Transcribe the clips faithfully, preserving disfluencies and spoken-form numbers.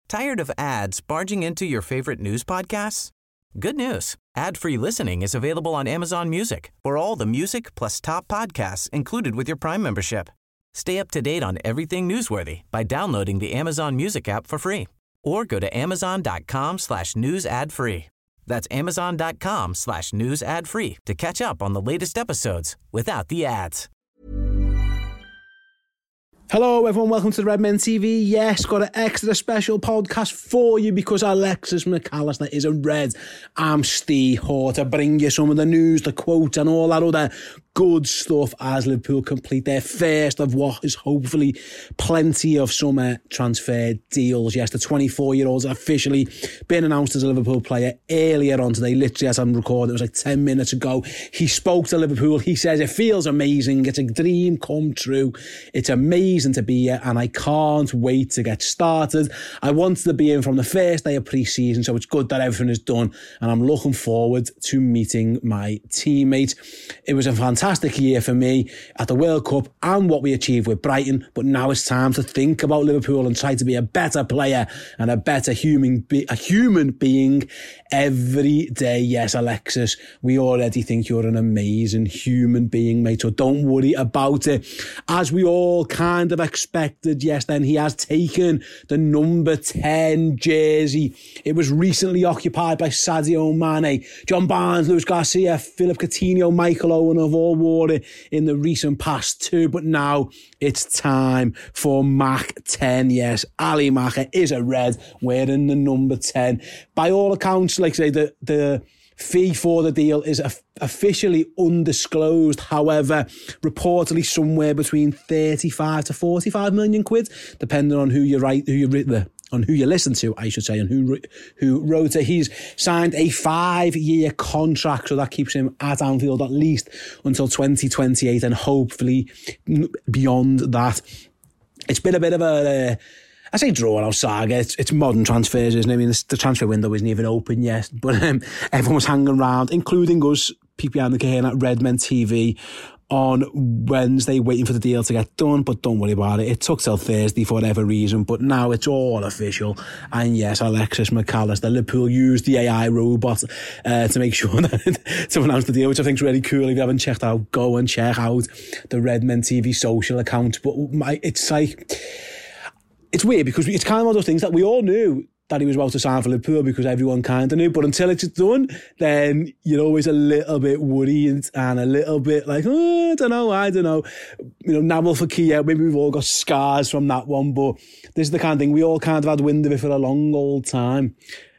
Tired of ads barging into your favorite news podcasts? Good news. Ad-free listening is available on Amazon Music for all the music plus top podcasts included with your Prime membership. Stay up to date on everything newsworthy by downloading the Amazon Music app for free or go to amazon.com slash news ad free. That's amazon.com slash news ad free to catch up on the latest episodes without the ads. Hello everyone, welcome to the Redmen T V. Yes, got an extra special podcast for you because Alexis McAllister is a Red. I'm Steve Hoare to bring you some of the news, the quotes and all that other good stuff as Liverpool complete their first of what is hopefully plenty of summer transfer deals. Yes, the twenty-four-year-old's officially been announced as a Liverpool player earlier on today, literally as I'm recording, it was like ten minutes ago. He spoke to Liverpool, he says it feels amazing, it's a dream come true, it's amazing to be here and I can't wait to get started. I wanted to be in from the first day of pre-season, so it's good that everything is done and I'm looking forward to meeting my teammate. It was a fantastic year for me at the World Cup and what we achieved with Brighton, but now it's time to think about Liverpool and try to be a better player and a better human be- a human being every day. Yes, Alexis, we already think you're an amazing human being, mate, so don't worry about it. As we all kind of expected, yes, then he has taken the number ten jersey. It was recently occupied by Sadio Mane, John Barnes, Luis Garcia, Philip Coutinho, Michael Owen have all worn it in the recent past too, but now it's time for Mac ten. Yes, Ali Macher is a Red wearing the number ten. By all accounts, like I say, the the fee for the deal is officially undisclosed. However, reportedly somewhere between thirty-five to forty-five million quid, depending on who you write, who you read on who you listen to, I should say, and who who wrote it. He's signed a five-year contract, so that keeps him at Anfield at least until twenty twenty-eight, and hopefully beyond that. It's been a bit of a... Uh, I say drawn out saga. It's, it's modern transfers, isn't it? I mean, the, the transfer window isn't even open yet, but um, everyone was hanging around, including us, P P and the Cairn at Redmen T V, on Wednesday, waiting for the deal to get done. But don't worry about it. It took till Thursday for whatever reason, but now it's all official. And yes, Alexis McAllister, Liverpool used the A I robot uh, to make sure that to announce the deal, which I think is really cool. If you haven't checked out, go and check out the Redmen T V social account. But my, it's like... It's weird because it's kind of one of those things that we all knew that he was about to sign for Liverpool because everyone kind of knew, but until it's done, then you're always a little bit worried and a little bit like, oh, I don't know, I don't know. You know, Nabil Fekir, maybe we've all got scars from that one, but this is the kind of thing we all kind of had wind of it for a long old time.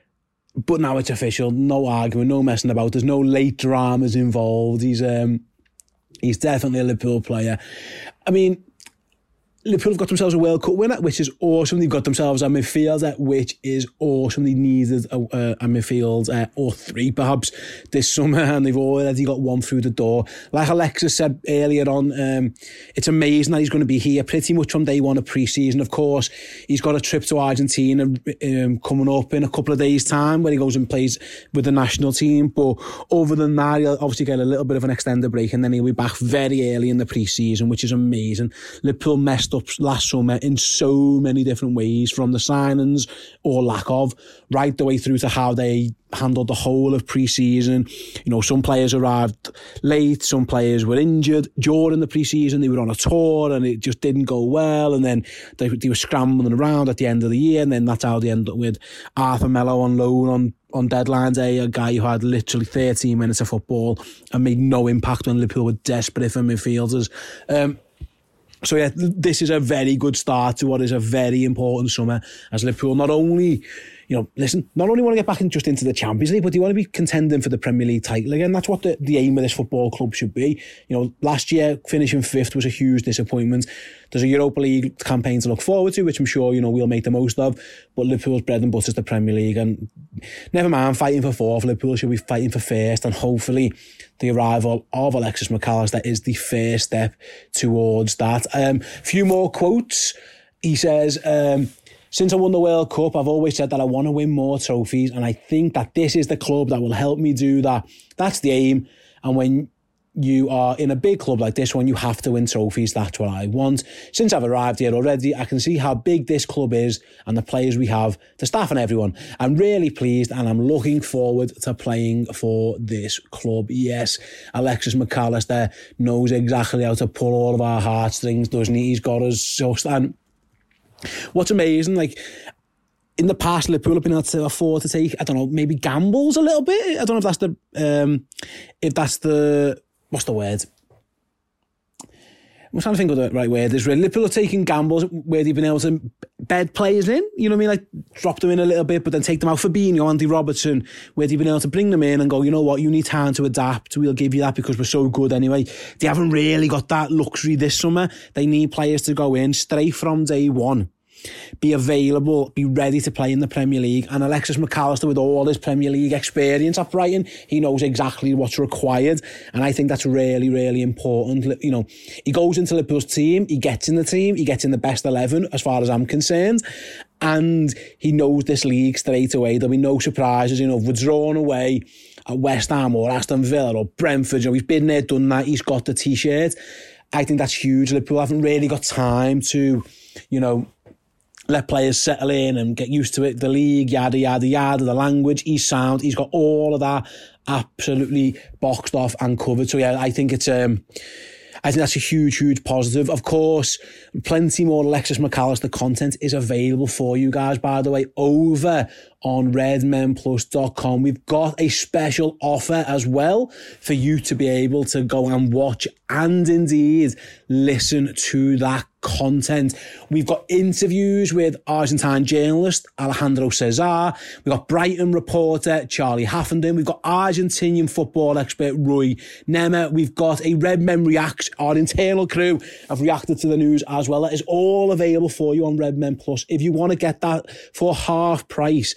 But now it's official, no arguing, no messing about, there's no late dramas involved. He's um, he's definitely a Liverpool player. I mean, Liverpool have got themselves a World Cup winner, which is awesome. They've got themselves a midfielder, which is awesome. They needed a, a, a midfield uh, or three perhaps this summer, and they've already got one through the door. Like Alexis said earlier on, um, it's amazing that he's going to be here pretty much from day one of pre-season. Of course, he's got a trip to Argentina um, coming up in a couple of days' time where he goes and plays with the national team. But other than that, he'll obviously get a little bit of an extended break, and then he'll be back very early in the pre-season, which is amazing. Liverpool messed up last summer in so many different ways, from the signings or lack of, right the way through to how they handled the whole of pre-season. You know, some players arrived late, some players were injured during the pre-season, they were on a tour and it just didn't go well, and then they, they were scrambling around at the end of the year, and then that's how they ended up with Arthur Melo on loan on on deadline day, a guy who had literally thirteen minutes of football and made no impact when Liverpool were desperate for midfielders. Um, So yeah, this is a very good start to what is a very important summer as Liverpool not only, you know, listen, not only want to get back in, just into the Champions League, but they want to be contending for the Premier League title again. That's what the, the aim of this football club should be. You know, last year finishing fifth was a huge disappointment. There's a Europa League campaign to look forward to, which I'm sure, you know, we'll make the most of. But Liverpool's bread and butter is the Premier League, and never mind fighting for fourth, Liverpool should be fighting for first, and hopefully the arrival of Alexis McAllister is the first step towards that. Um, few more quotes. He says, um, since I won the World Cup, I've always said that I want to win more trophies, and I think that this is the club that will help me do that. That's the aim. And when you are in a big club like this one, you have to win trophies. That's what I want. Since I've arrived here already, I can see how big this club is and the players we have, the staff and everyone. I'm really pleased and I'm looking forward to playing for this club. Yes, Alexis Mac Allister knows exactly how to pull all of our heartstrings, doesn't he? He's got us just... And what's amazing, like... in the past, Liverpool have been able to afford to take, I don't know, maybe gambles a little bit. I don't know if that's the, um, if that's the, what's the word? I'm trying to think of the right word. Is really Liverpool are taking gambles where they've been able to bed players in, you know what I mean? Like drop them in a little bit, but then take them out. Fabinho, Andy Robertson, where they've been able to bring them in and go, you know what, you need time to adapt. We'll give you that because we're so good anyway. They haven't really got that luxury this summer. They need players to go in straight from day one, be available, be ready to play in the Premier League. And Alexis Mac Allister, with all his Premier League experience at Brighton, he knows exactly what's required. And I think that's really, really important. You know, he goes into Liverpool's team, he gets in the team, he gets in the best eleven as far as I'm concerned. And he knows this league straight away. There'll be no surprises. You know, if we're drawn away at West Ham or Aston Villa or Brentford, you know, he's been there, done that, he's got the t-shirt. I think that's huge. Liverpool haven't really got time to, you know, let players settle in and get used to it, the league, yada, yada, yada, the language, he's sound, he's got all of that absolutely boxed off and covered. So yeah, I think it's, um, I think that's a huge, huge positive. Of course, plenty more Alexis Mac Allister content is available for you guys, by the way, over on red men plus dot com. We've got a special offer as well for you to be able to go and watch and indeed listen to that content. We've got interviews with Argentine journalist Alejandro Cesar. We've got Brighton reporter Charlie Haffenden. We've got Argentinian football expert Rui Nema. We've got a Red Men Reacts. Our internal crew have reacted to the news as well. That is all available for you on Red Men Plus. If you want to get that for half price,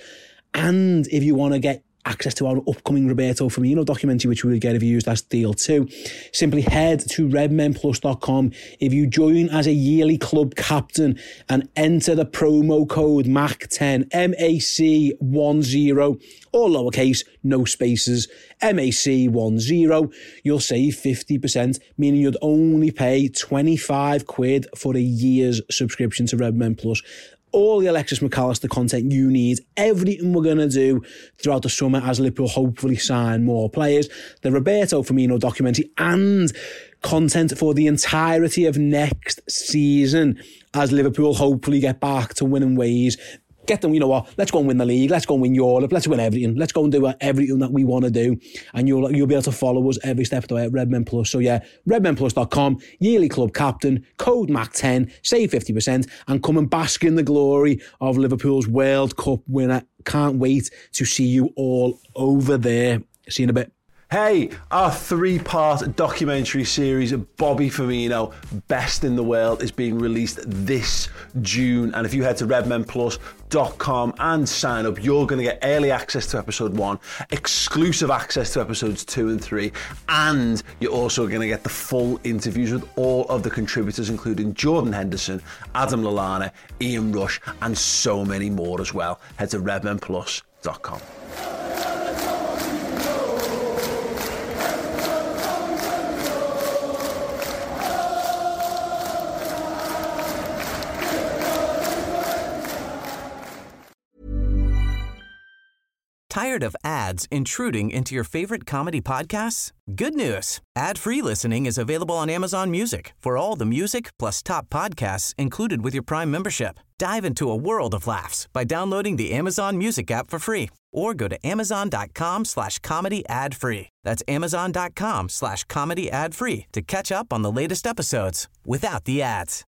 and if you want to get access to our upcoming Roberto Firmino documentary, which we'll get if you use that deal too, simply head to red men plus dot com. If you join as a yearly club captain and enter the promo code M A C ten, M A C ten, all lowercase, no spaces, M A C ten, you'll save fifty percent, meaning you'd only pay twenty-five quid for a year's subscription to Redmen Plus. All the Alexis Mac Allister content you need, everything we're going to do throughout the summer as Liverpool hopefully sign more players, the Roberto Firmino documentary, and content for the entirety of next season as Liverpool hopefully get back to winning ways. Get them, you know what, let's go and win the league, let's go and win Europe, let's win everything, let's go and do everything that we want to do, and you'll you'll be able to follow us every step of the way at Redmen Plus. So yeah, red men plus dot com, yearly club captain, code M A C ten, save fifty percent, and come and bask in the glory of Liverpool's World Cup winner. Can't wait to see you all over there. See you in a bit. Hey, our three-part documentary series, Bobby Firmino, Best in the World, is being released this June. And if you head to red men plus dot com and sign up, you're going to get early access to episode one, exclusive access to episodes two and three, and you're also going to get the full interviews with all of the contributors, including Jordan Henderson, Adam Lallana, Ian Rush, and so many more as well. Head to red men plus dot com. Tired of ads intruding into your favorite comedy podcasts? Good news. Ad-free listening is available on Amazon Music for all the music plus top podcasts included with your Prime membership. Dive into a world of laughs by downloading the Amazon Music app for free or go to amazon.com slash comedy ad free. That's amazon.com slash comedy ad free to catch up on the latest episodes without the ads.